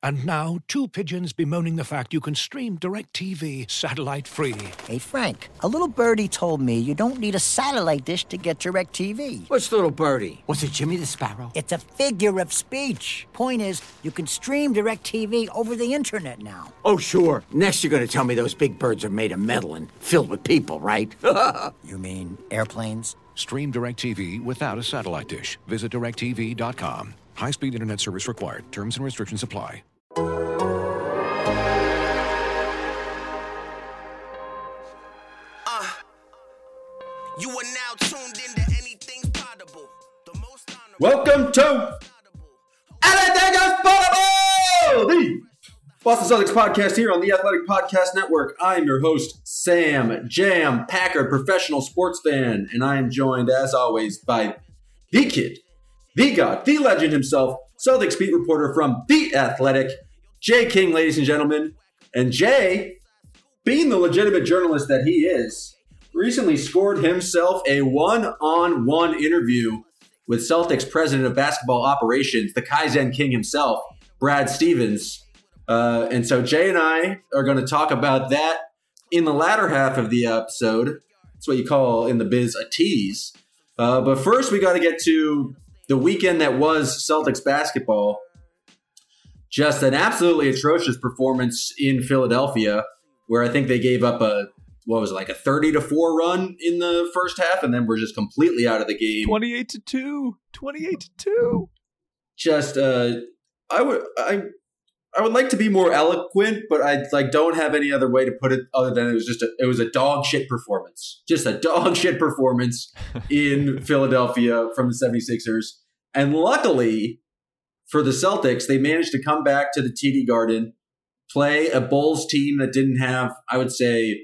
And now, two pigeons bemoaning the fact you can stream DirecTV satellite-free. Hey, Frank, a little birdie told me you don't need a satellite dish to get DirecTV. Which little birdie? Was it Jimmy the Sparrow? It's a figure of speech. Point is, you can stream DirecTV over the internet now. Oh, sure. Next you're going to tell me those big birds are made of metal and filled with people, right? You mean airplanes? Stream DirecTV without a satellite dish. Visit DirecTV.com. High-speed internet service required. Terms and restrictions apply. You are now tuned into Anything's Potable. The most honorable. Welcome to Anything is Potable, the Boston Celtics podcast here on the Athletic Podcast Network. I'm your host, Sam Jam Packard, professional sports fan, and I am joined, as always, by the kid, the god, the legend himself, Celtics beat reporter from The Athletic, Jay King, ladies and gentlemen. And Jay, being the legitimate journalist that he is, recently scored himself a one-on-one interview with Celtics president of basketball operations, the Kaizen King himself, Brad Stevens. And so Jay and I are going to talk about that in the latter half of the episode. That's what you call in the biz a tease. But first, we got to get to the weekend that was Celtics basketball. Just an absolutely atrocious performance in Philadelphia, where I think they gave up a 30-4 run in the first half, and then we're just completely out of the game. 28-2. 28-2. Just, I would like to be more eloquent, but I don't have any other way to put it other than it was a dog shit performance. Just a dog shit performance in Philadelphia from the 76ers. And luckily for the Celtics, they managed to come back to the TD Garden, play a Bulls team that didn't have, I would say,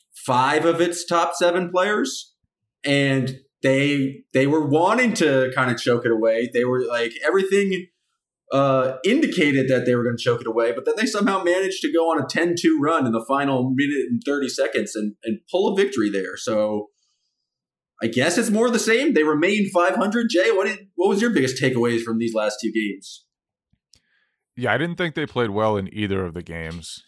5 of its top 7 players. And they were wanting to kind of choke it away. They were like, everything indicated that they were going to choke it away, but then they somehow managed to go on a 10-2 run in the final minute and 30 seconds and pull a victory there. So I guess it's more of the same. They remain 500. Jay, what was your biggest takeaways from these last 2 games? Yeah, I didn't think they played well in either of the games.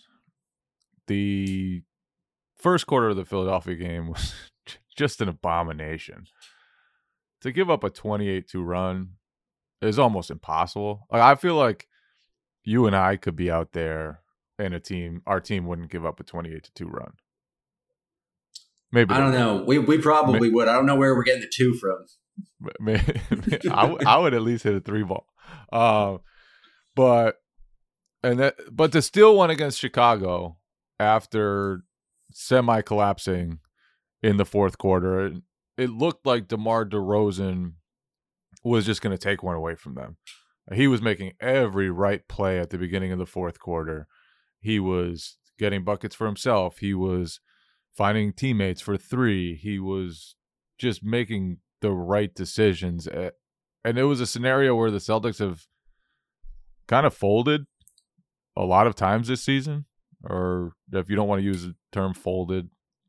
The first quarter of the Philadelphia game was just an abomination. To give up a 28-2 run is almost impossible. Like, I feel like you and I could be out there and our team wouldn't give up a 28-2 run. Maybe I don't know. We probably would. I don't know where we're getting the 2 from. I would at least hit a 3 ball. But to steal one against Chicago after semi-collapsing in the fourth quarter, it looked like DeMar DeRozan was just going to take one away from them. He was making every right play at the beginning of the fourth quarter. He was getting buckets for himself. He was finding teammates for 3. He was just making the right decisions. And it was a scenario where the Celtics have kind of folded a lot of times this season. Or if you don't want to use the term folded,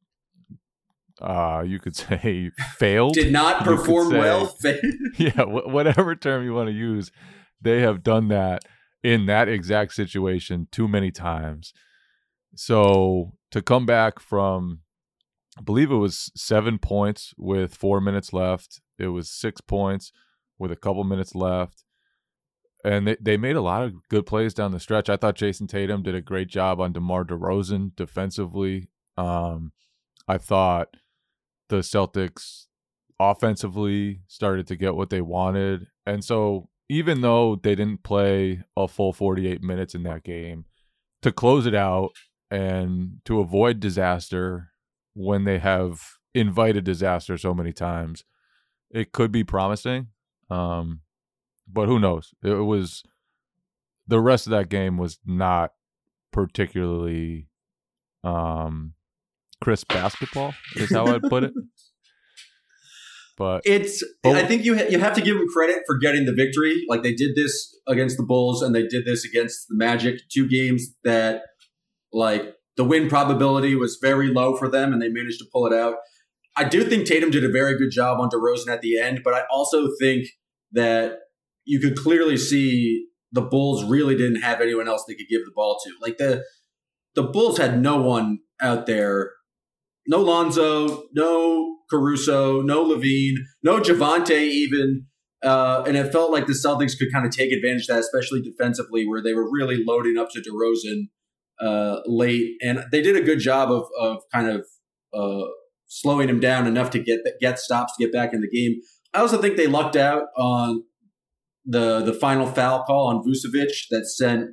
you could say failed. Did not perform well. Yeah, whatever term you want to use, they have done that in that exact situation too many times. So to come back from, I believe it was 7 points with 4 minutes left. It was 6 points with a couple minutes left. And they made a lot of good plays down the stretch. I thought Jason Tatum did a great job on DeMar DeRozan defensively. I thought the Celtics offensively started to get what they wanted. And so even though they didn't play a full 48 minutes in that game, to close it out and to avoid disaster when they have invited disaster so many times, it could be promising. But who knows? It was, the rest of that game was not particularly crisp basketball, is how I'd put it. But I think you have to give them credit for getting the victory. Like, they did this against the Bulls and they did this against the Magic. 2 games that, like, the win probability was very low for them and they managed to pull it out. I do think Tatum did a very good job on DeRozan at the end, but I also think that you could clearly see the Bulls really didn't have anyone else they could give the ball to. Like the Bulls had no one out there, no Lonzo, no Caruso, no Levine, no Javante even. And it felt like the Celtics could kind of take advantage of that, especially defensively, where they were really loading up to DeRozan late. And they did a good job of kind of slowing him down enough to get stops to get back in the game. I also think they lucked out on the final foul call on Vucevic that sent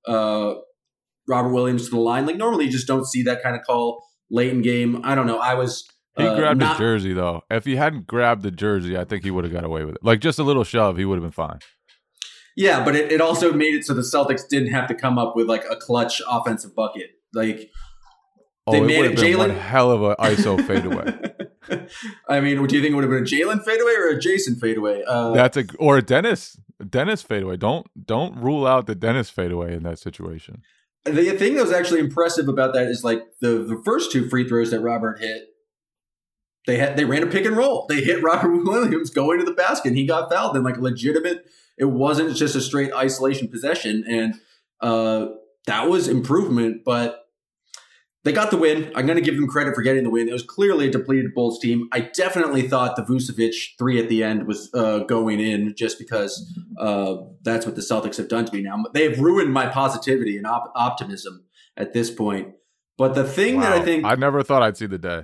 Robert Williams to the line. Like, normally you just don't see that kind of call late in game. I don't know. He grabbed his jersey, though. If he hadn't grabbed the jersey, I think he would have got away with it. Like, just a little shove, he would have been fine. Yeah, but it also made it so the Celtics didn't have to come up with, like, a clutch offensive bucket. Like, they made it Jalen. One hell of an ISO fadeaway. I mean, do you think it would have been a Jalen fadeaway or a Jason fadeaway? Or a Dennis fadeaway. Don't rule out the Dennis fadeaway in that situation. The thing that was actually impressive about that is, like, the first two free throws that Robert hit, they ran a pick and roll. They hit Robert Williams going to the basket, and he got fouled. And, like, legitimate, it wasn't just a straight isolation possession. And that was improvement, but they got the win. I'm going to give them credit for getting the win. It was clearly a depleted Bulls team. I definitely thought the Vucevic three at the end was going in just because that's what the Celtics have done to me now. They have ruined my positivity and optimism at this point. But the thing that I think... I never thought I'd see the day.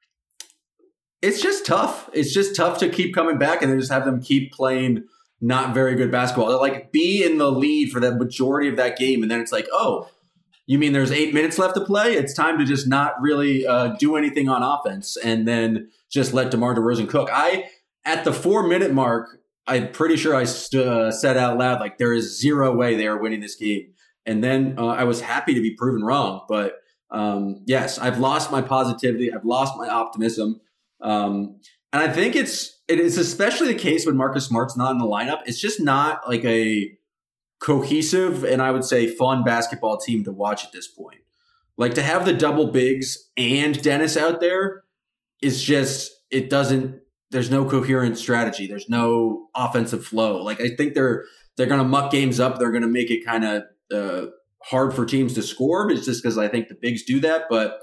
It's just tough. It's just tough to keep coming back and then just have them keep playing not very good basketball. They'll, like, be in the lead for the majority of that game, and then it's like, oh, you mean there's 8 minutes left to play? It's time to just not really do anything on offense and then just let DeMar DeRozan cook. At the 4-minute mark, I'm pretty sure I said out loud, like, there is zero way they are winning this game. And then I was happy to be proven wrong. But yes, I've lost my positivity. I've lost my optimism. And I think it is especially the case when Marcus Smart's not in the lineup. It's just not like a cohesive and I would say fun basketball team to watch at this point. Like, to have the double bigs and Dennis out there is just, there's no coherent strategy. There's no offensive flow. Like, I think they're going to muck games up. They're going to make it kind of hard for teams to score. It's just because I think the bigs do that. But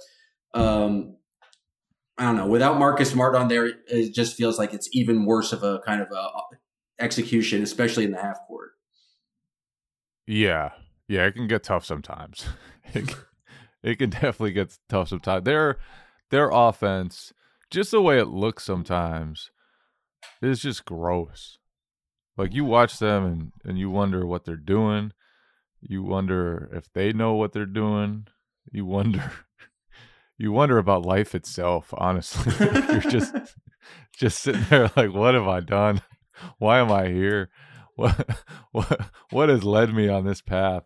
I don't know. Without Marcus Smart on there, it just feels like it's even worse of a kind of execution, especially in the half court. Yeah, it can get tough sometimes. It can definitely get tough sometimes. Their offense, just the way it looks sometimes, is just gross. Like, you watch them and you wonder what they're doing. You wonder if they know what they're doing. You wonder about life itself, honestly. You're just sitting there like, what have I done? Why am I here? What has led me on this path?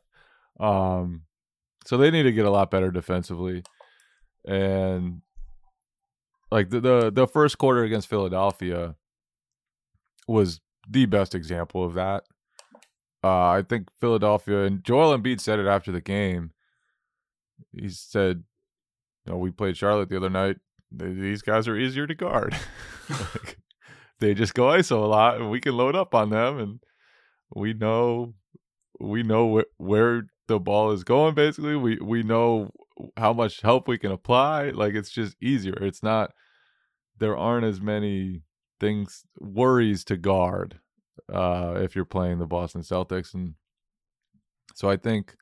So they need to get a lot better defensively. And like the first quarter against Philadelphia was the best example of that. I think Philadelphia, and Joel Embiid said it after the game. He said, we played Charlotte the other night. These guys are easier to guard. Like, they just go ISO a lot, and we can load up on them, and we know where the ball is going. Basically, we know how much help we can apply. Like, it's just easier. It's not. There aren't as many worries to guard if you're playing the Boston Celtics, and so I think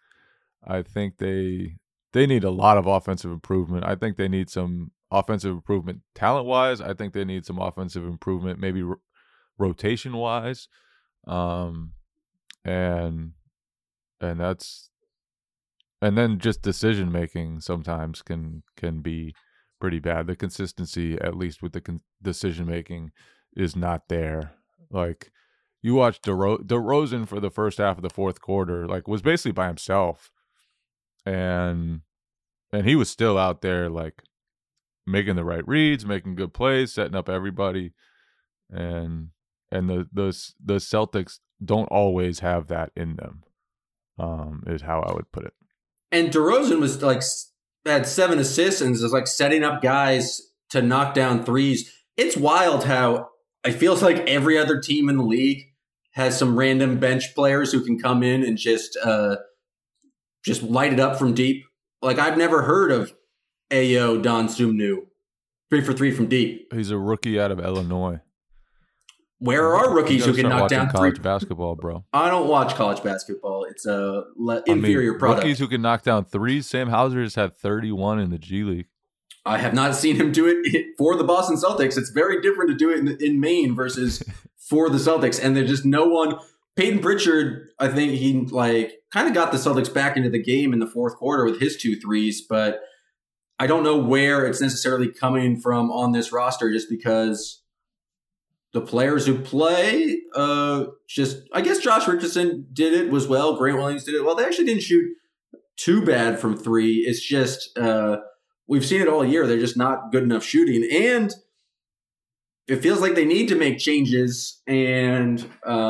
they need a lot of offensive improvement. I think they need some offensive improvement talent-wise. I think they need some offensive improvement maybe rotation-wise. And then just decision-making sometimes can be pretty bad. The consistency, at least with the decision-making, is not there. Like, you watch DeRozan for the first half of the fourth quarter, like, was basically by himself. And he was still out there, like, making the right reads, making good plays, setting up everybody. And the Celtics don't always have that in them, is how I would put it. And DeRozan was like, had 7 assists and was like setting up guys to knock down threes. It's wild how it feels like every other team in the league has some random bench players who can come in and just light it up from deep. Like, I've never heard of Ayo Dosunmu 3 for 3 from deep. He's a rookie out of Illinois. Where are rookies who can knock down college three? basketball, bro. I don't watch college basketball. It's a inferior product. Rookies who can knock down threes. Sam Hauser has had 31 in the G League. I have not seen him do it for the Boston Celtics. It's very different to do it in Maine versus for the Celtics. And there's just no one. Peyton Pritchard, I think he kind of got the Celtics back into the game in the fourth quarter with his 2 threes, but I don't know where it's necessarily coming from on this roster, just because the players who play, I guess Josh Richardson did it as well. Grant Williams did it well. They actually didn't shoot too bad from 3. It's just, we've seen it all year. They're just not good enough shooting. And it feels like they need to make changes. And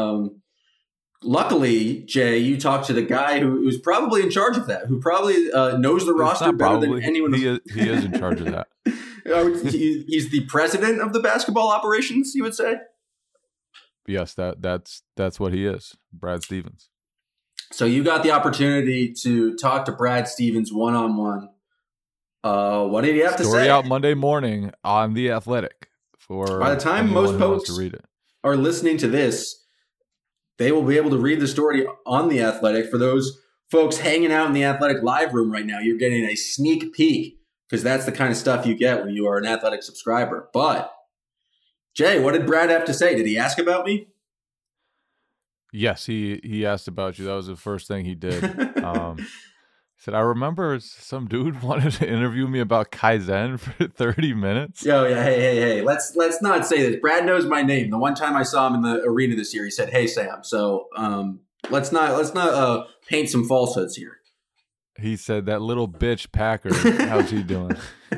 luckily, Jay, you talked to the guy who's probably in charge of that, who probably knows the roster better than anyone. He is in charge of that. He's the president of the basketball operations, you would say? Yes, that's what he is, Brad Stevens. So you got the opportunity to talk to Brad Stevens one-on-one. What did he have to say? Story out Monday morning on The Athletic. By the time most folks are listening to this, they will be able to read the story on The Athletic. For those folks hanging out in the Athletic live room right now, you're getting a sneak peek, because that's the kind of stuff you get when you are an Athletic subscriber. But, Jay, what did Brad have to say? Did he ask about me? Yes, he asked about you. That was the first thing he did. He said, I remember some dude wanted to interview me about Kaizen for 30 minutes. Yo, yeah, hey. Let's not say this. Brad knows my name. The one time I saw him in the arena this year, he said, "Hey, Sam." So let's not paint some falsehoods here. He said, that little bitch Packer, how's he doing?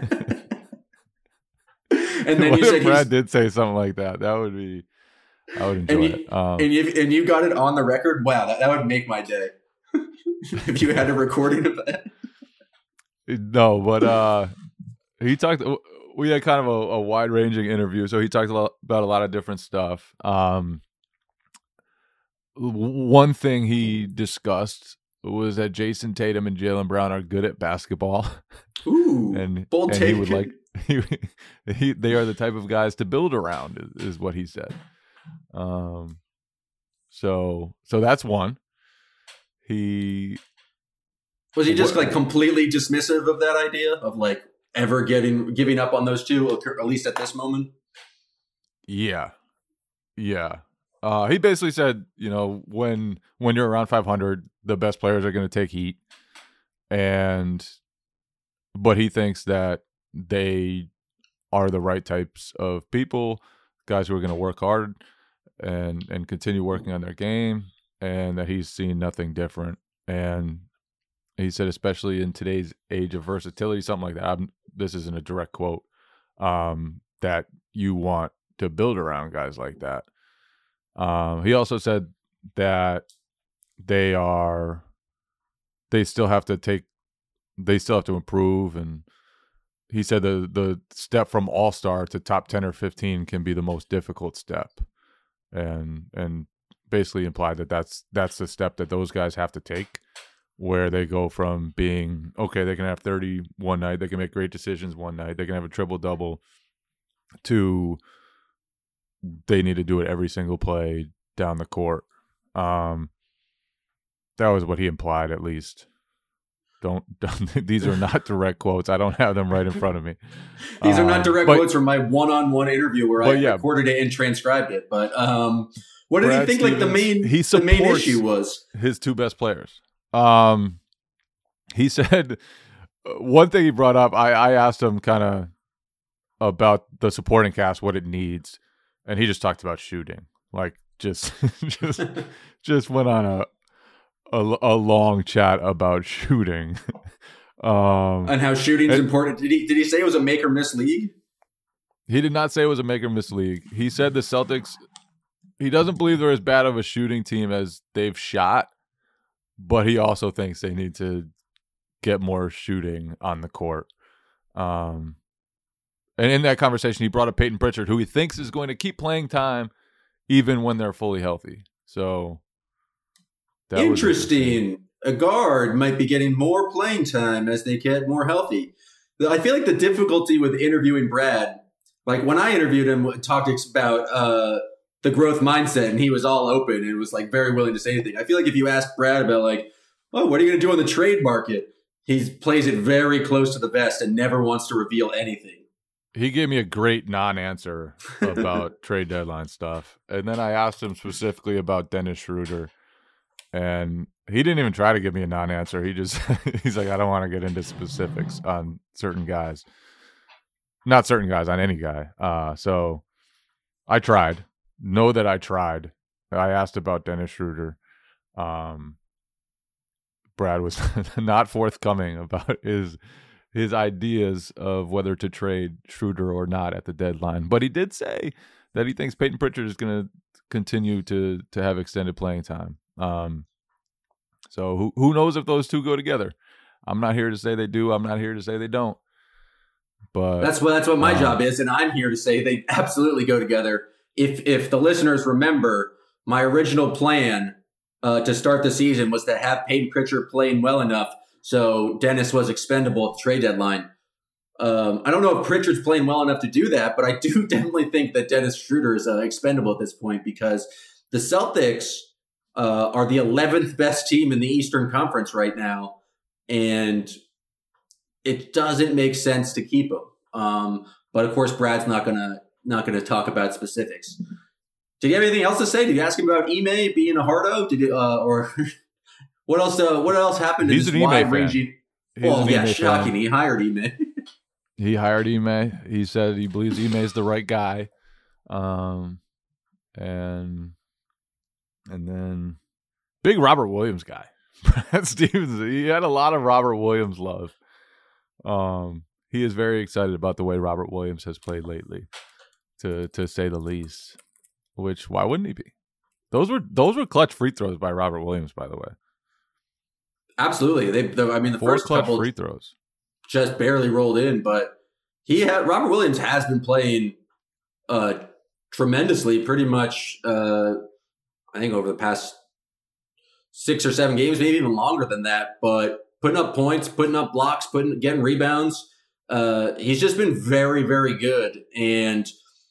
And then what you if said Brad did say something like that? I would enjoy it. And you got it on the record? Wow, that would make my day. If you had a recording of that. No, but he talked. We had kind of a wide-ranging interview, so he talked about a lot of different stuff. One thing he discussed was that Jason Tatum and Jaylen Brown are good at basketball. Ooh, and bold take. He would like they are the type of guys to build around, is what he said. So that's one. Was he just completely dismissive of that idea of ever giving up on those two, at least at this moment? Yeah. He basically said, when you're around 500, the best players are going to take heat, but he thinks that they are the right types of people, guys who are going to work hard and continue working on their game, and that he's seen nothing different. And he said, especially in today's age of versatility, something like that. This isn't a direct quote, that you want to build around guys like that. He also said that they still have to improve. And he said the step from all-star to top 10 or 15 can be the most difficult step. And basically implied that that's the step that those guys have to take, where they go from being, okay, they can have 30 one night, they can make great decisions one night, they can have a triple-double, to they need to do it every single play down the court. That was what he implied, at least. Don't these are not direct quotes. I don't have them right in front of me. These are not direct quotes from my one-on-one interview where I recorded it and transcribed it. But what did he think the main issue was? His two best players. He said one thing he brought up, I asked him kind of about the supporting cast, what it needs, and he just talked about shooting. Just went on a long chat about shooting. And how shooting's important. Did he say it was a make or miss league? He did not say it was a make or miss league. He said the Celtics, he doesn't believe they're as bad of a shooting team as they've shot, but he also thinks they need to get more shooting on the court. And in that conversation, he brought up Peyton Pritchard, who he thinks is going to keep playing time even when they're fully healthy. So that was interesting. A guard might be getting more playing time as they get more healthy. I feel like the difficulty with interviewing Brad, like when I interviewed him, talked about the growth mindset, and he was all open and was like very willing to say anything. I feel like if you ask Brad about like, oh, what are you going to do on the trade market? He plays it very close to the vest and never wants to reveal anything. He gave me a great non-answer about trade deadline stuff. And then I asked him specifically about Dennis Schroeder, and he didn't even try to give me a non-answer. He's like, I don't want to get into specifics on certain guys. Not certain guys, on any guy. So I tried. Know that I tried. I asked about Dennis Schroeder. Brad was not forthcoming about his ideas of whether to trade Schroeder or not at the deadline. But he did say that he thinks Peyton Pritchard is going to continue to have extended playing time. So who knows if those two go together? I'm not here to say they do. I'm not here to say they don't. But that's what my job is, and I'm here to say they absolutely go together. If the listeners remember, my original plan to start the season was to have Peyton Pritchard playing well enough so Dennis was expendable at the trade deadline. I don't know if Pritchard's playing well enough to do that, but I do definitely think that Dennis Schroeder is expendable at this point because the Celtics are the 11th best team in the Eastern Conference right now, and it doesn't make sense to keep him. But of course, Brad's not gonna talk about specifics. Did you have anything else to say? Did you ask him about Ime being a hardo? Did you, or what else? What else happened? He's an Ime fan. Well, yeah, shocking. Fan. He hired Ime. He hired Ime. He said he believes Ime is the right guy. And then big Robert Williams guy. Brad Stevens. He had a lot of Robert Williams love. He is very excited about the way Robert Williams has played lately, to say the least. Which, why wouldn't he be? Those were clutch free throws by Robert Williams, by the way. Absolutely. The Four first clutch couple free throws just barely rolled in, but Robert Williams has been playing tremendously, pretty much. I think over the past 6 or 7 games, maybe even longer than that. But putting up points, putting up blocks, getting rebounds. He's just been very, very good, and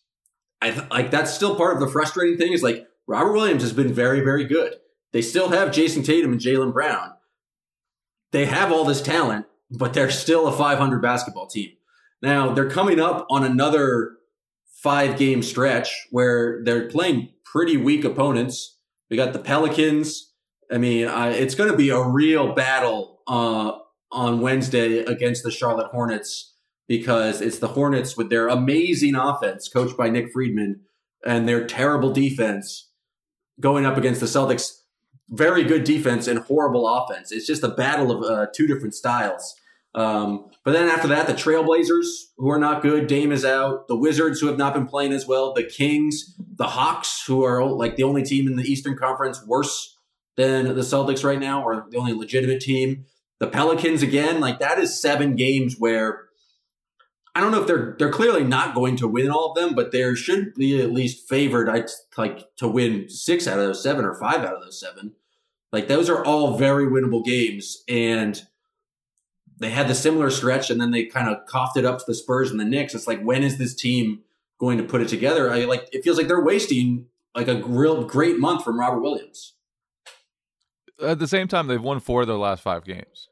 that's still part of the frustrating thing is like Robert Williams has been very, very good. They still have Jason Tatum and Jaylen Brown. They have all this talent, but they're still a 500 basketball team. Now they're coming up on another 5-game stretch where they're playing pretty weak opponents. We got the Pelicans. I mean, it's going to be a real battle on Wednesday against the Charlotte Hornets, because it's the Hornets with their amazing offense, coached by Nick Friedman, and their terrible defense going up against the Celtics' very good defense and horrible offense. It's just a battle of two different styles. But then after that, the Trailblazers, who are not good, Dame is out. The Wizards, who have not been playing as well. The Kings, the Hawks, who are like the only team in the Eastern Conference worse than the Celtics right now, or the only legitimate team. The Pelicans, again, like that is 7 games where I don't know if they're clearly not going to win all of them, but they should be at least favored, to win 6 out of those 7 or 5 out of those 7. Like those are all very winnable games, and they had the similar stretch, and then they kind of coughed it up to the Spurs and the Knicks. It's like, when is this team going to put it together? It feels like they're wasting like a real great month from Robert Williams. At the same time, they've won 4 of their last 5 games.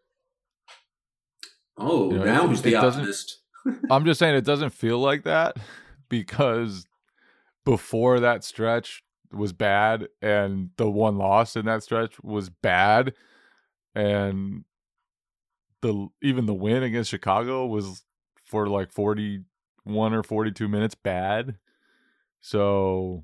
Oh, now who's the optimist? I'm just saying it doesn't feel like that because before that stretch was bad and the one loss in that stretch was bad, and even the win against Chicago was for like 41 or 42 minutes bad. So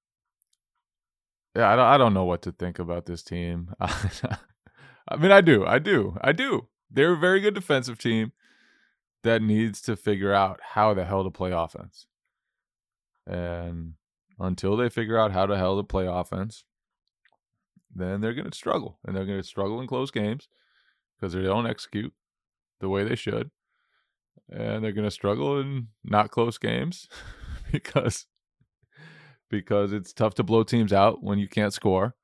yeah, I don't know what to think about this team. I mean, I do. They're a very good defensive team that needs to figure out how the hell to play offense. And until they figure out how the hell to play offense, then they're going to struggle. And they're going to struggle in close games because they don't execute the way they should. And they're going to struggle in not close games because it's tough to blow teams out when you can't score.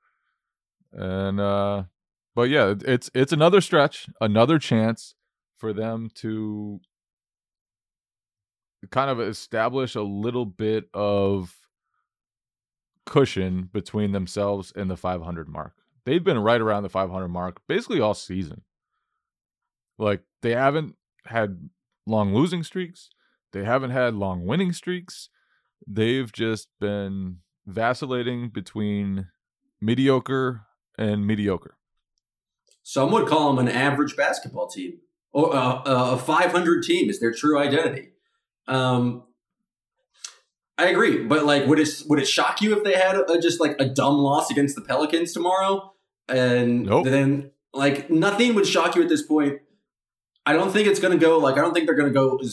And but yeah, it's another stretch, another chance for them to kind of establish a little bit of cushion between themselves and the 500 mark. They've been right around the 500 mark basically all season. Like, they haven't had long losing streaks. They haven't had long winning streaks. They've just been vacillating between mediocre and mediocre. Some would call them an average basketball team, or a 500 team is their true identity. I agree, but like, would it shock you if they had just like a dumb loss against the Pelicans tomorrow? And Nope. Then like nothing would shock you at this point. I don't think it's going to go like, I don't think they're going to go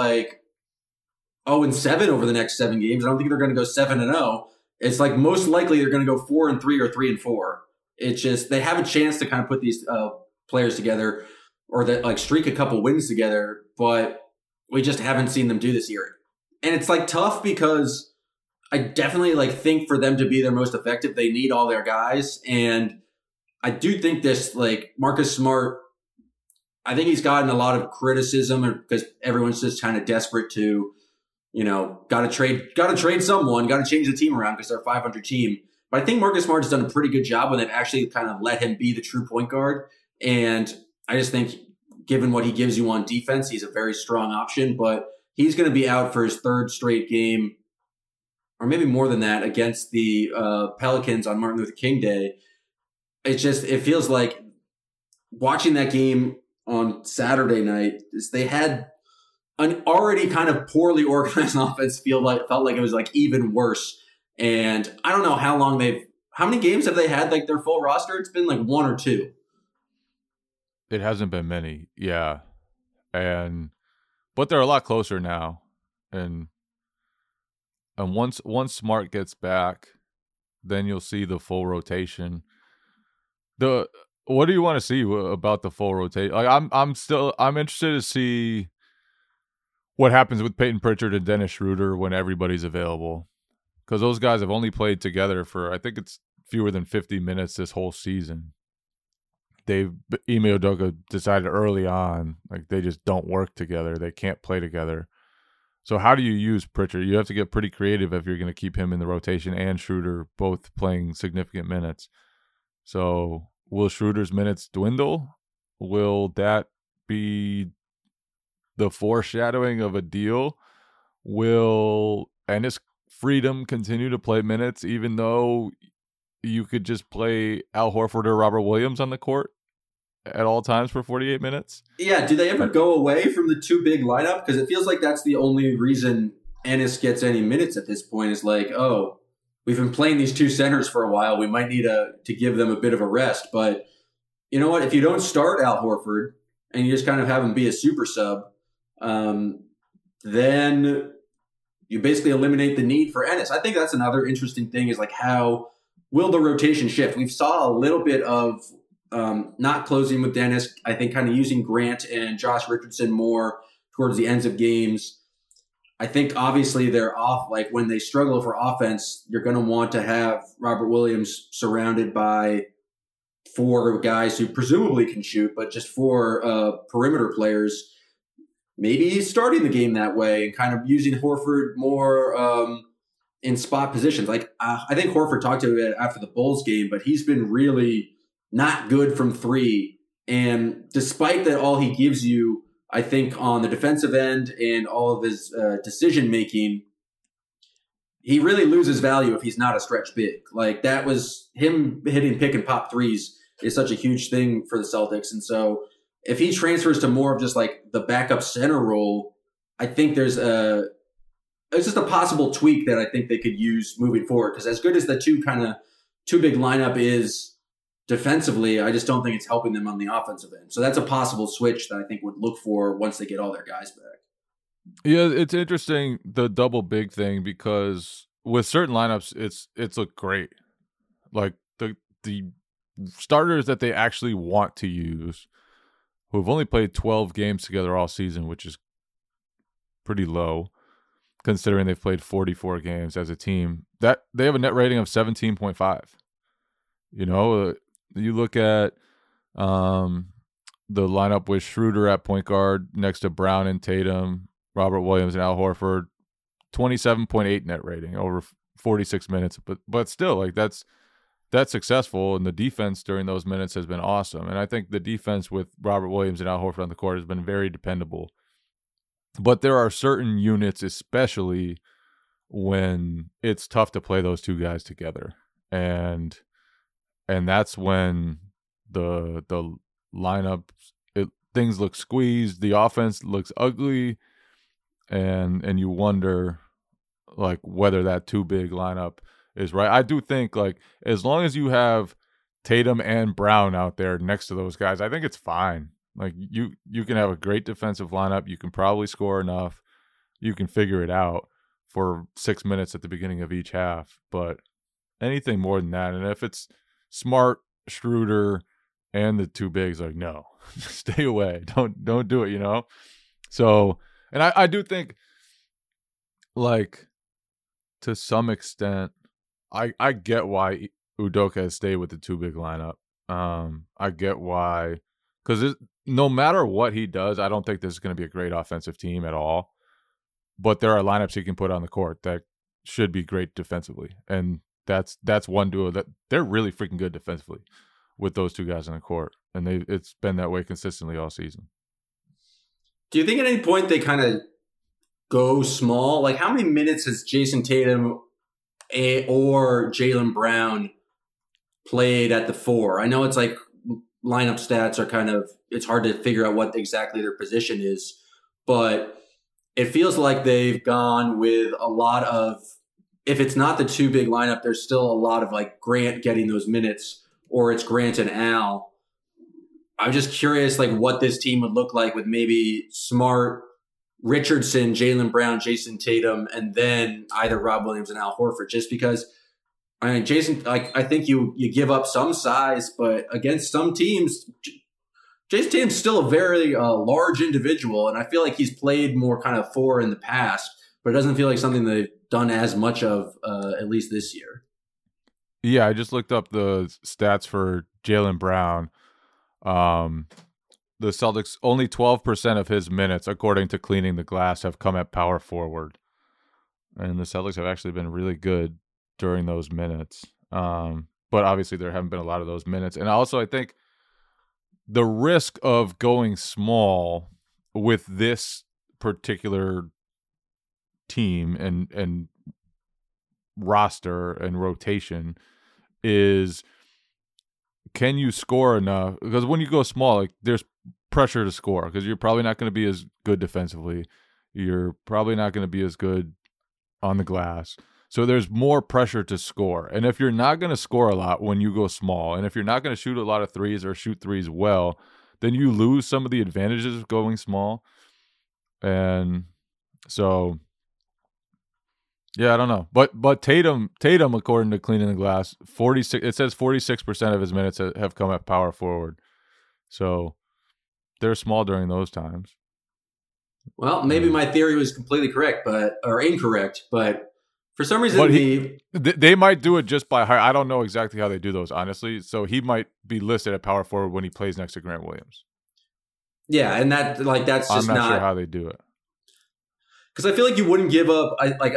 0-7 over the next 7 games. I don't think they're going to go 7-0. It's like most likely they're going to go 4-3 or 3-4. It's just they have a chance to kind of put these players together or that like streak a couple wins together, but we just haven't seen them do this year. And it's like tough because I definitely like think for them to be their most effective, they need all their guys. And I do think this like Marcus Smart, I think he's gotten a lot of criticism because everyone's just kind of desperate to, got to trade someone, got to change the team around because they're a 500 team. But I think Marcus Smart has done a pretty good job when they've actually kind of let him be the true point guard. And I just think given what he gives you on defense, he's a very strong option. But he's going to be out for his third straight game, or maybe more than that, against the Pelicans on Martin Luther King Day. It feels like watching that game on Saturday night is they had an already kind of poorly organized offense felt like it was like even worse. And I don't know how many games have they had like their full roster? It's been like 1 or 2. It hasn't been many. Yeah. But they're a lot closer now. And once Smart gets back, then you'll see the full rotation. What do you want to see about the full rotation? Like I'm interested to see what happens with Peyton Pritchard and Dennis Schroeder when everybody's available, because those guys have only played together for, I think it's fewer than 50 minutes this whole season. Ime Udoka decided early on, like, they just don't work together. They can't play together. So how do you use Pritchard? You have to get pretty creative if you're going to keep him in the rotation and Schroeder both playing significant minutes. So will Schroeder's minutes dwindle? Will that be the foreshadowing of a deal? Will Enes Freedom continue to play minutes even though you could just play Al Horford or Robert Williams on the court at all times for 48 minutes? Yeah, do they ever go away from the 2 big lineup? Because it feels like that's the only reason Enes gets any minutes at this point is like, oh, we've been playing these 2 centers for a while. We might need to give them a bit of a rest. But you know what? If you don't start Al Horford and you just kind of have him be a super sub, then you basically eliminate the need for Enes. I think that's another interesting thing is like how will the rotation shift? We saw a little bit of not closing with Dennis. I think kind of using Grant and Josh Richardson more towards the ends of games. I think obviously they're off. Like when they struggle for offense, you're going to want to have Robert Williams surrounded by 4 guys who presumably can shoot, but just 4 perimeter players. Maybe starting the game that way and kind of using Horford more in spot positions. Like I think Horford talked about it after the Bulls game, but he's been really not good from 3. And despite that, all he gives you, I think, on the defensive end and all of his decision-making, he really loses value if he's not a stretch big. Like that was him hitting pick and pop threes is such a huge thing for the Celtics. And so if he transfers to more of just like the backup center role, I think it's just a possible tweak that I think they could use moving forward. Because as good as the 2 big lineup is defensively, I just don't think it's helping them on the offensive end. So that's a possible switch that I think would look for once they get all their guys back. Yeah, it's interesting, the double big thing, because with certain lineups, it's looked great. Like the starters that they actually want to use, who've only played 12 games together all season, which is pretty low, considering they've played 44 games as a team, that they have a net rating of 17.5. You look at the lineup with Schroeder at point guard next to Brown and Tatum, Robert Williams and Al Horford, 27.8 net rating over 46 minutes. But still, like that's successful, and the defense during those minutes has been awesome. And I think the defense with Robert Williams and Al Horford on the court has been very dependable. But there are certain units, especially when it's tough to play those two guys together. And that's when the lineup, things look squeezed, the offense looks ugly, and you wonder like whether that too big lineup is right. I do think like as long as you have Tatum and Brown out there next to those guys, I think it's fine. Like you can have a great defensive lineup, you can probably score enough, you can figure it out for 6 minutes at the beginning of each half. But anything more than that, and if it's Smart, Schroeder, and the two bigs, like, no, stay away. Don't do it, you know? So, and I do think, like, to some extent, I get why Udoka has stayed with the two big lineup. I get why, because no matter what he does, I don't think this is going to be a great offensive team at all. But there are lineups he can put on the court that should be great defensively. And that's one duo that they're really freaking good defensively with those two guys on the court, and it's been that way consistently all season. Do you think at any point they kind of go small? Like, how many minutes has Jason Tatum or Jaylen Brown played at the 4? I know it's like lineup stats are kind of, it's hard to figure out what exactly their position is, but it feels like they've gone with a lot of, if it's not the two big lineup, there's still a lot of like Grant getting those minutes, or it's Grant and Al. I'm just curious, like, what this team would look like with maybe Smart, Richardson, Jaylen Brown, Jason Tatum, and then either Rob Williams and Al Horford. Just because, I mean, Jason, like, I think you give up some size, but against some teams, Jason Tatum's still a very large individual, and I feel like he's played more kind of 4 in the past, but it doesn't feel like something they've done as much of, at least this year. Yeah, I just looked up the stats for Jaylen Brown. The Celtics, only 12% of his minutes, according to Cleaning the Glass, have come at power forward. And the Celtics have actually been really good during those minutes. But obviously there haven't been a lot of those minutes. And also I think the risk of going small with this particular team and roster and rotation is, can you score enough? Because when you go small, like, there's pressure to score because you're probably not going to be as good defensively. You're probably not going to be as good on the glass. So there's more pressure to score. And if you're not going to score a lot when you go small, and if you're not going to shoot a lot of threes or shoot threes well, then you lose some of the advantages of going small. And so, yeah, I don't know. But Tatum, according to Cleaning the Glass, 46. It says 46% of his minutes have come at power forward. So they're small during those times. Well, maybe my theory was completely correct, or incorrect, but for some reason they might do it just by height. I don't know exactly how they do those, honestly. So he might be listed at power forward when he plays next to Grant Williams. Yeah, and that's just I'm not sure how they do it. Because I feel like you wouldn't give up,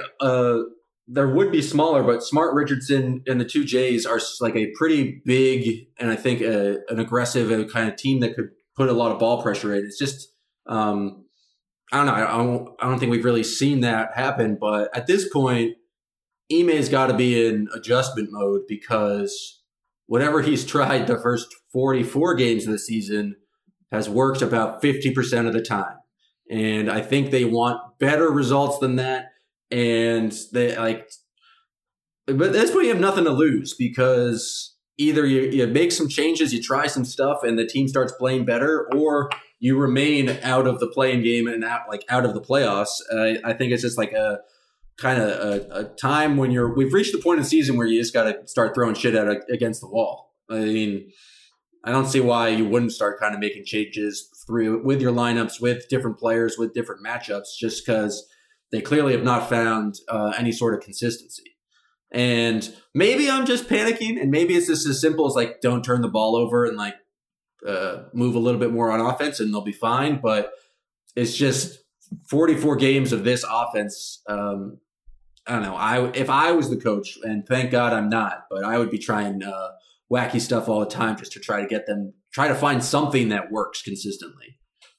there would be smaller, but Smart, Richardson, and the two Jays are like a pretty big and I think an aggressive kind of team that could put a lot of ball pressure in. It's just, I don't know. I don't think we've really seen that happen. But at this point, Ime's got to be in adjustment mode because whatever he's tried the first 44 games of the season has worked about 50% of the time. And I think they want better results than that. And they but at this point you have nothing to lose because either you make some changes, you try some stuff and the team starts playing better, or you remain out of the playing game and out of the playoffs. I think it's just like a kind of a time when we've reached the point in the season where you just got to start throwing shit against the wall. I mean, I don't see why you wouldn't start kind of making changes with your lineups, with different players, with different matchups, just because they clearly have not found any sort of consistency. And maybe I'm just panicking, and maybe it's just as simple as like, don't turn the ball over and like move a little bit more on offense and they'll be fine. But it's just 44 games of this offense. I don't know. If I was the coach, and thank God I'm not, but I would be trying wacky stuff all the time just to try to find something that works consistently.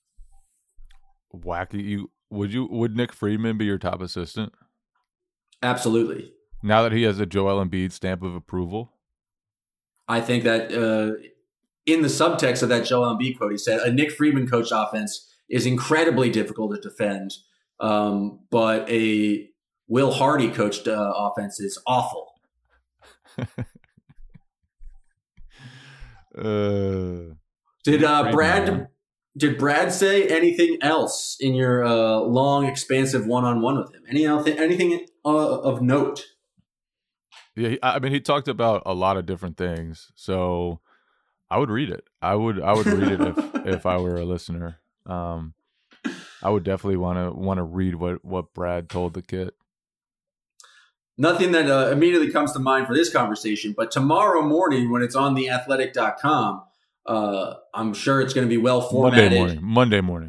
Wacky. Would Nick Friedman be your top assistant? Absolutely. Now that he has a Joel Embiid stamp of approval? I think that in the subtext of that Joel Embiid quote, he said a Nick Friedman coached offense is incredibly difficult to defend, but a Will Hardy coached offense is awful. Did Brad say anything else in your long, expansive one-on-one with him? Anything of note? Yeah, I mean, he talked about a lot of different things, so I would read it. I would read it if I were a listener. I would definitely want to read what Brad told the kid. Nothing that immediately comes to mind for this conversation, but tomorrow morning when it's on theathletic.com, I'm sure it's going to be well formatted. Monday morning.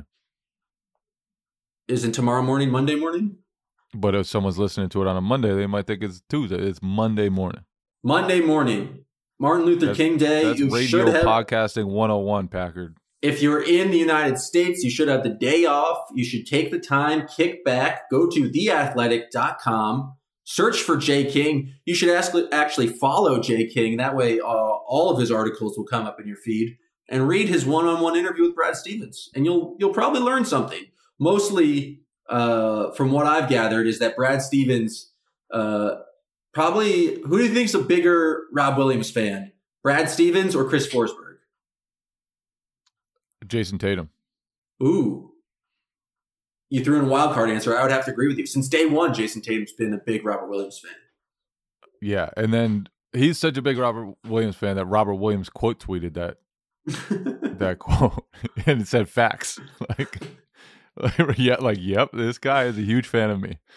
Isn't tomorrow morning Monday morning? But if someone's listening to it on a Monday, they might think it's Tuesday. It's Monday morning. Monday morning. Martin Luther King Day. That's you radio should have podcasting 101, Packard. If you're in the United States, you should have the day off. You should take the time, kick back, go to theathletic.com, search for Jay King. You should actually follow Jay King. That way, all of his articles will come up in your feed, and read his one-on-one interview with Brad Stevens. And you'll probably learn something. Mostly, from what I've gathered, is that Brad Stevens, probably, who do you think's a bigger Rob Williams fan? Brad Stevens or Chris Forsberg? Jason Tatum. Ooh. You threw in a wild card answer. I would have to agree with you. Since day one, Jason Tatum's been a big Robert Williams fan. Yeah, and then he's such a big Robert Williams fan that Robert Williams quote tweeted that quote, and it said facts. Yep, this guy is a huge fan of me.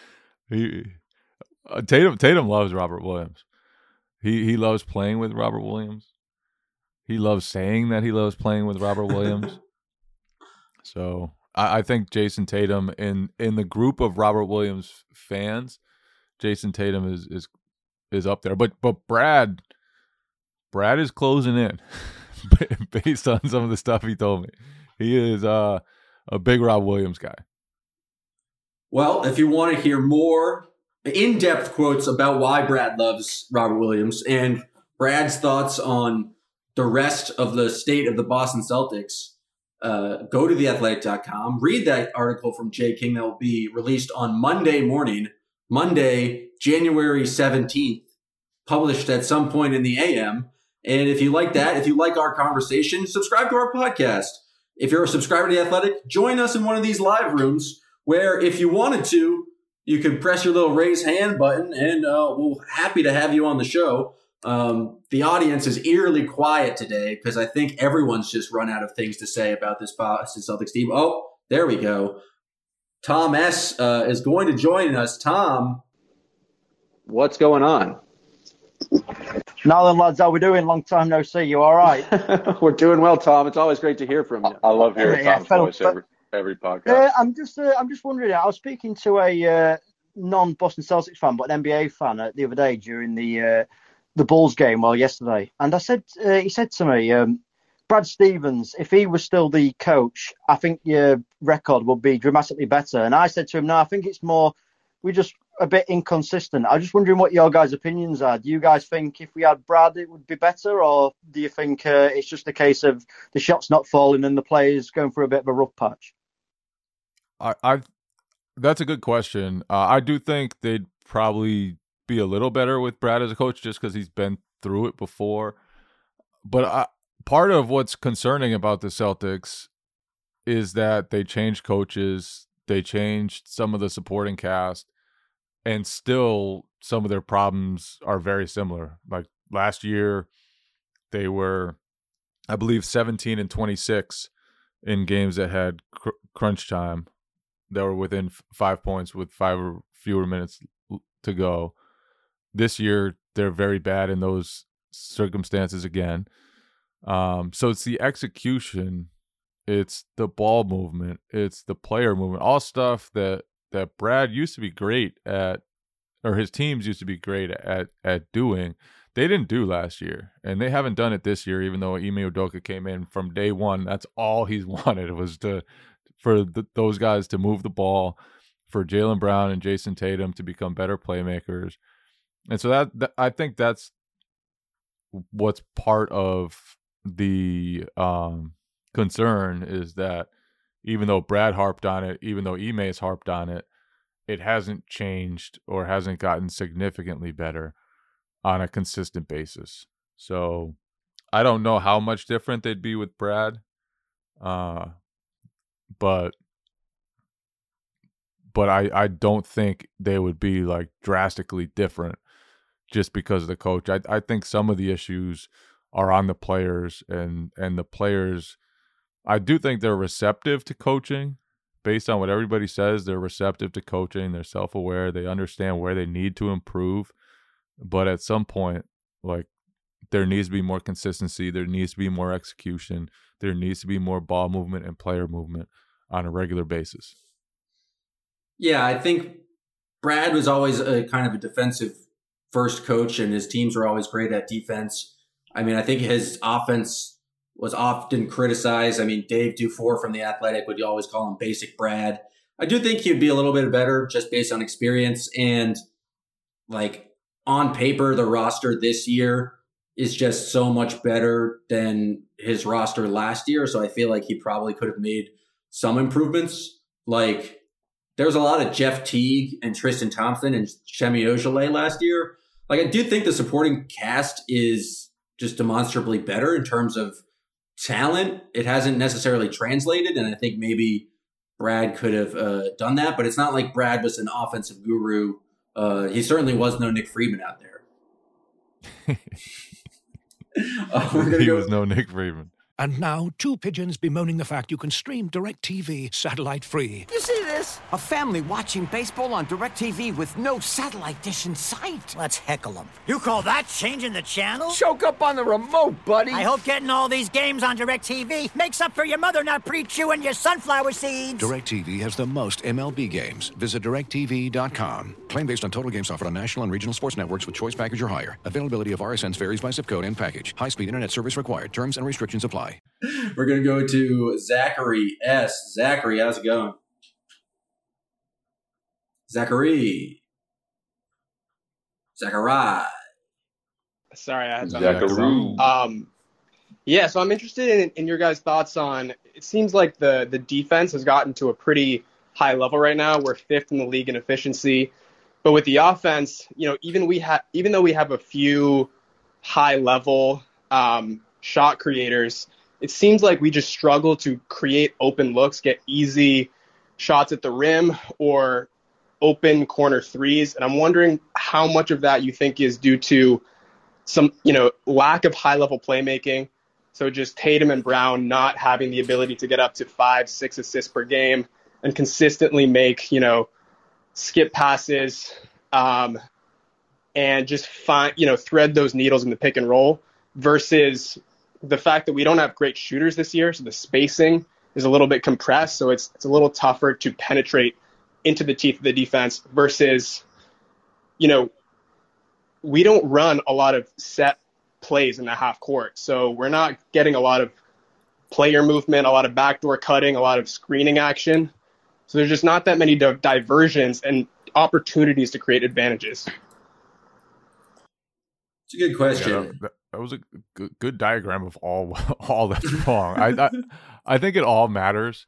Tatum loves Robert Williams. He loves playing with Robert Williams. He loves saying that he loves playing with Robert Williams. So I think Jason Tatum in the group of Robert Williams fans, Jason Tatum is up there. But Brad is closing in based on some of the stuff he told me. He is a big Rob Williams guy. Well, if you want to hear more in-depth quotes about why Brad loves Robert Williams and Brad's thoughts on the rest of the state of the Boston Celtics, go to theathletic.com, read that article from Jay King that will be released on Monday morning, Monday, January 17th, published at some point in the AM. And if you like that, if you like our conversation, subscribe to our podcast. If you're a subscriber to The Athletic, join us in one of these live rooms where if you wanted to, you can press your little raise hand button and we're happy to have you on the show. The audience is eerily quiet today because I think everyone's just run out of things to say about this Boston Celtics team. Oh, there we go. Tom S. Is going to join us. Tom, what's going on? Now then, lads, how we doing? Long time no see. You all right? We're doing well, Tom. It's always great to hear from you. I love hearing Tom's voice every podcast. I'm just wondering. I was speaking to a non-Boston Celtics fan, but an NBA fan the other day during the Bulls game, yesterday, and he said to me, Brad Stevens, if he was still the coach, I think your record would be dramatically better. And I said to him, no, I think it's more, we're just a bit inconsistent. I was just wondering what your guys' opinions are. Do you guys think if we had Brad, it would be better? Or do you think it's just a case of the shots not falling and the players going through a bit of a rough patch? That's a good question. I do think they'd probably be a little better with Brad as a coach just because he's been through it before. But part of what's concerning about the Celtics is that they changed coaches, they changed some of the supporting cast, and still some of their problems are very similar. Like last year, they were, I believe, 17-26 in games that had crunch time. They were within 5 points with 5 or fewer minutes to go. This year, they're very bad in those circumstances again. So it's the execution, it's the ball movement, it's the player movement, all stuff that Brad used to be great at, or his teams used to be great at doing. They didn't do last year, and they haven't done it this year, even though Ime Udoka came in from day one. That's all he's wanted, was for those guys to move the ball, for Jaylen Brown and Jason Tatum to become better playmakers. And so that I think that's what's part of the concern, is that even though Brad harped on it, even though Ime has harped on it, it hasn't changed or hasn't gotten significantly better on a consistent basis. So I don't know how much different they'd be with Brad, but I don't think they would be like drastically different just because of the coach. I think some of the issues are on the players, and the players, I do think they're receptive to coaching. Based on what everybody says, they're receptive to coaching. They're self-aware. They understand where they need to improve. But at some point, like, there needs to be more consistency. There needs to be more execution. There needs to be more ball movement and player movement on a regular basis. Yeah, I think Brad was always a kind of a defensive first coach, and his teams were always great at defense. I mean, I think his offense was often criticized. I mean, Dave Dufour from The Athletic would always call him basic Brad. I do think he'd be a little bit better just based on experience, and like, on paper, the roster this year is just so much better than his roster last year. So I feel like he probably could have made some improvements. Like, there was a lot of Jeff Teague and Tristan Thompson and Semi Ojeleye last year. Like, I do think the supporting cast is just demonstrably better in terms of talent. It hasn't necessarily translated, and I think maybe Brad could have done that. But it's not like Brad was an offensive guru. He certainly was no Nick Friedman out there. He was no Nick Friedman. And now, two pigeons bemoaning the fact you can stream DirecTV satellite free. You see this? A family watching baseball on DirecTV with no satellite dish in sight. Let's heckle them. You call that changing the channel? Choke up on the remote, buddy. I hope getting all these games on DirecTV makes up for your mother not pre-chewing your sunflower seeds. DirecTV has the most MLB games. Visit DirecTV.com. Claim based on total games offered on national and regional sports networks with choice package or higher. Availability of RSNs varies by zip code and package. High-speed internet service required. Terms and restrictions apply. We're going to go to Zachary S. Zachary, how's it going? Zachary. Sorry, I had something. Yeah, so I'm interested in your guys' thoughts on, it seems like the defense has gotten to a pretty high level right now. We're 5th in the league in efficiency. But with the offense, you know, even though we have a few high-level shot creators, it seems like we just struggle to create open looks, get easy shots at the rim or open corner threes. And I'm wondering how much of that you think is due to some, you know, lack of high-level playmaking. So just Tatum and Brown not having the ability to get up to 5-6 assists per game and consistently make, you know, skip passes and just thread those needles in the pick and roll, versus the fact that we don't have great shooters this year. So the spacing is a little bit compressed. So it's a little tougher to penetrate into the teeth of the defense, versus, you know, we don't run a lot of set plays in the half court. So we're not getting a lot of player movement, a lot of backdoor cutting, a lot of screening action. So there's just not that many diversions and opportunities to create advantages. It's a good question. Yeah, that was a good diagram of all that's wrong. I think it all matters.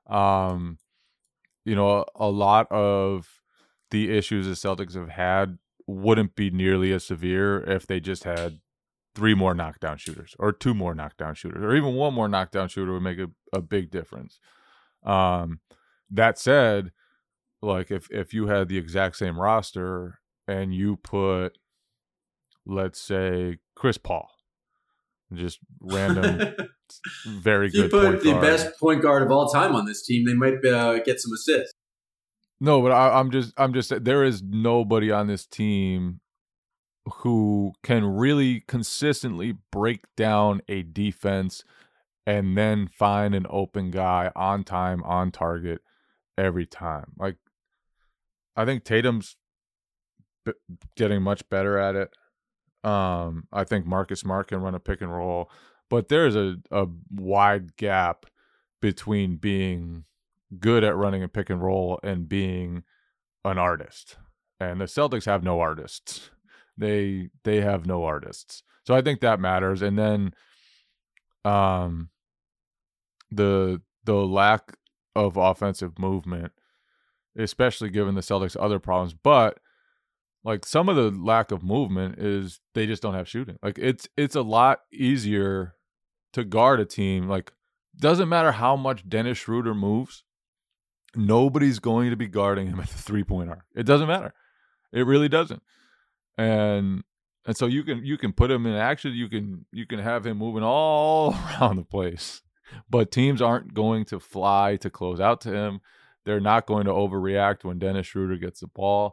You know, a lot of the issues the Celtics have had wouldn't be nearly as severe if they just had 3 more knockdown shooters or 2 more knockdown shooters, or even 1 more knockdown shooter would make a big difference. That said, like if you had the exact same roster and you put, let's say, Chris Paul, just random, very good. You put the best point guard of all time on this team, they might get some assists. No, but I'm just there is nobody on this team who can really consistently break down a defense and then find an open guy on time, on target every time. Like, I think Tatum's getting much better at it. I think Marcus Smart can run a pick and roll, but there's a wide gap between being good at running a pick and roll and being an artist. And the Celtics have no artists. They have no artists. So I think that matters. And then the lack of offensive movement, especially given the Celtics' other problems, but like some of the lack of movement is they just don't have shooting. Like it's a lot easier to guard a team. Like, doesn't matter how much Dennis Schroeder moves, nobody's going to be guarding him at the 3-point arc. It doesn't matter. It really doesn't. And so you can put him in action. You can have him moving all around the place, but teams aren't going to fly to close out to him. They're not going to overreact when Dennis Schroeder gets the ball.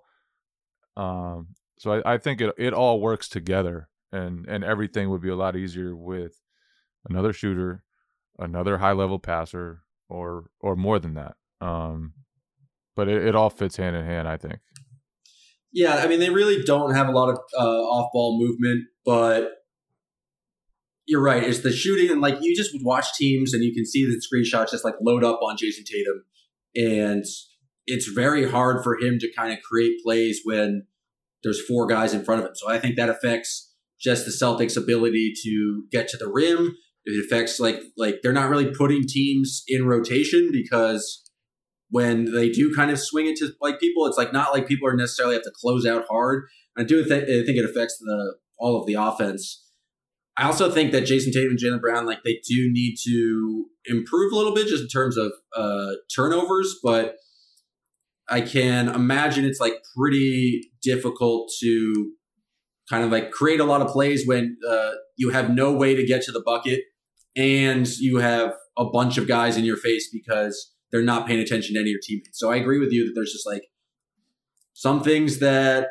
So I think it all works together, and everything would be a lot easier with another shooter, another high level passer, or more than that. But it all fits hand in hand, I think. Yeah, I mean, they really don't have a lot of off-ball movement, but you're right. It's the shooting, and like you just watch teams, and you can see the screenshots just like load up on Jason Tatum, and it's very hard for him to kind of create plays when there's 4 guys in front of him. So I think that affects just the Celtics' ability to get to the rim. It affects like they're not really putting teams in rotation, because when they do kind of swing it to like people, it's like not like people are necessarily have to close out hard. I do think it affects all of the offense. I also think that Jason Tatum and Jaylen Brown, like, they do need to improve a little bit just in terms of turnovers, but I can imagine it's like pretty difficult to kind of like create a lot of plays when you have no way to get to the bucket and you have a bunch of guys in your face because they're not paying attention to any of your teammates. So I agree with you that there's just like some things that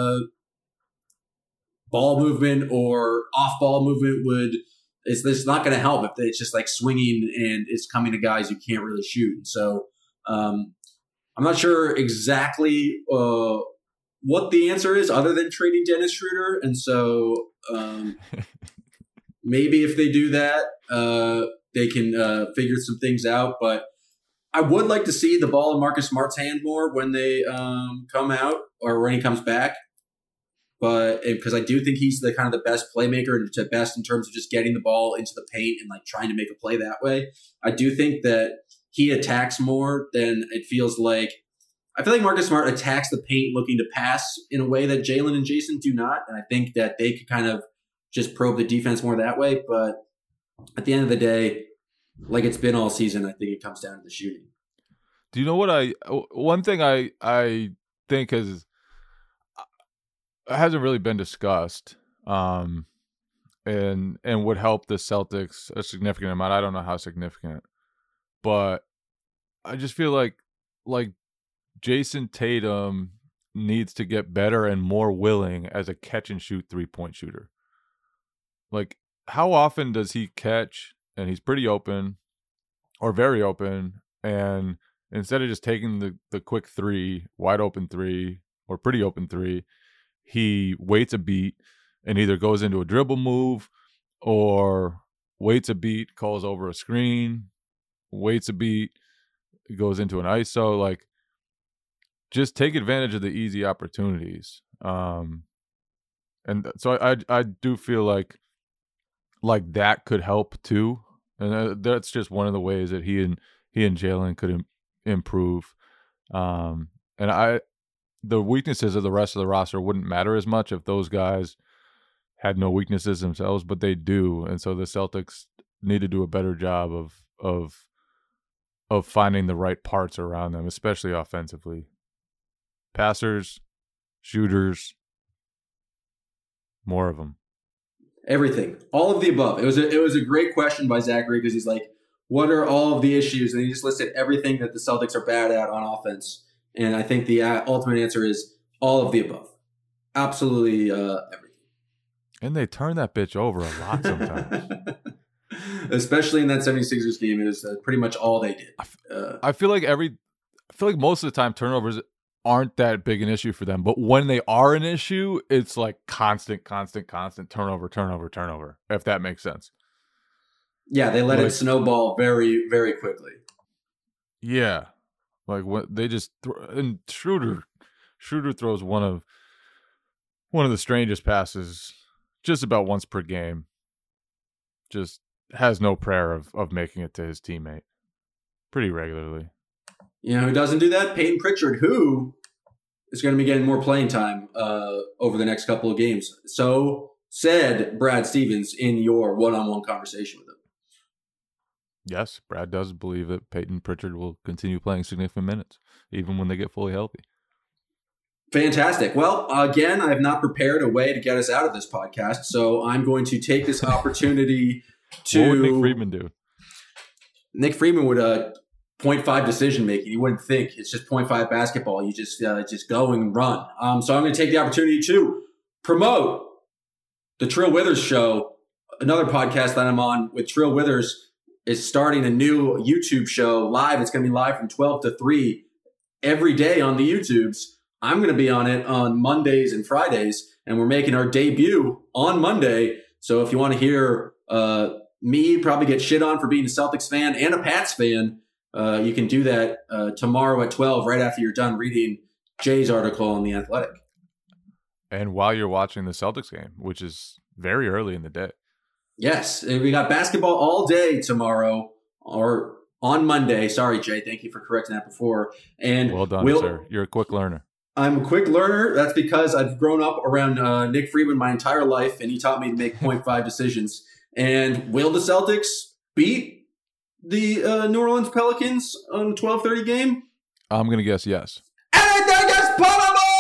ball movement or off ball movement it's not going to help if it's just like swinging and it's coming to guys you can't really shoot. So I'm not sure exactly what the answer is other than trading Dennis Schroeder. And so maybe if they do that, they can figure some things out. But I would like to see the ball in Marcus Smart's hand more when they come out or when he comes back. But because I do think he's the kind of the best playmaker and the best in terms of just getting the ball into the paint and like trying to make a play that way. I do think that he attacks more than it feels like. I feel like Marcus Smart attacks the paint looking to pass in a way that Jaylen and Jason do not. And I think that they could kind of just probe the defense more that way. But at the end of the day, like it's been all season, I think it comes down to the shooting. Do you know what one thing I think hasn't really been discussed, and would help the Celtics a significant amount. I don't know how significant, but I just feel like Jason Tatum needs to get better and more willing as a catch and shoot 3-point shooter. Like, how often does he catch and he's pretty open or very open, and instead of just taking the quick 3, wide open 3 or pretty open 3, he waits a beat and either goes into a dribble move or waits a beat, calls over a screen, waits a beat, goes into an ISO. Like, just take advantage of the easy opportunities. And so I do feel like that could help too. And that's just one of the ways that he and Jaylen could improve. And the weaknesses of the rest of the roster wouldn't matter as much if those guys had no weaknesses themselves, but they do. And so the Celtics need to do a better job of finding the right parts around them, especially offensively. Passers, shooters, more of them. Everything. All of the above. It was a great question by Zachary, because he's like, what are all of the issues? And he just listed everything that the Celtics are bad at on offense. And I think the ultimate answer is all of the above. Absolutely everything. And they turn that bitch over a lot sometimes. Especially in that 76ers game, it was pretty much all they did. I feel like most of the time turnovers aren't that big an issue for them, but when they are an issue, it's like constant turnover, if that makes sense. Yeah, they let it snowball very, very quickly. Yeah. Like what they just and Schroeder throws one of the strangest passes just about once per game. Just has no prayer of making it to his teammate pretty regularly. You know who doesn't do that? Peyton Pritchard, who is going to be getting more playing time over the next couple of games. So said Brad Stevens in your one-on-one conversation with him. Yes, Brad does believe that Peyton Pritchard will continue playing significant minutes, even when they get fully healthy. Fantastic. Well, again, I have not prepared a way to get us out of this podcast, so I'm going to take this opportunity to... What would Nick Friedman do? Nick Friedman would 0.5 decision making. You wouldn't think. It's just 0.5 basketball. You just go and run. So I'm going to take the opportunity to promote the Trill Withers Show, another podcast that I'm on with Trill Withers. Is starting a new YouTube show live. It's going to be live from 12 to 3 every day on the YouTubes. I'm going to be on it on Mondays and Fridays, and we're making our debut on Monday. So if you want to hear me probably get shit on for being a Celtics fan and a Pats fan, you can do that tomorrow at 12, right after you're done reading Jay's article on The Athletic. And while you're watching the Celtics game, which is very early in the day. Yes, we got basketball all day tomorrow or on Monday. Sorry, Jay. Thank you for correcting that before. And well done, sir. You're a quick learner. I'm a quick learner. That's because I've grown up around Nick Friedman my entire life, and he taught me to make 0.5 decisions. And will the Celtics beat the New Orleans Pelicans on the 12:30 game? I'm going to guess yes. And I think it's possible!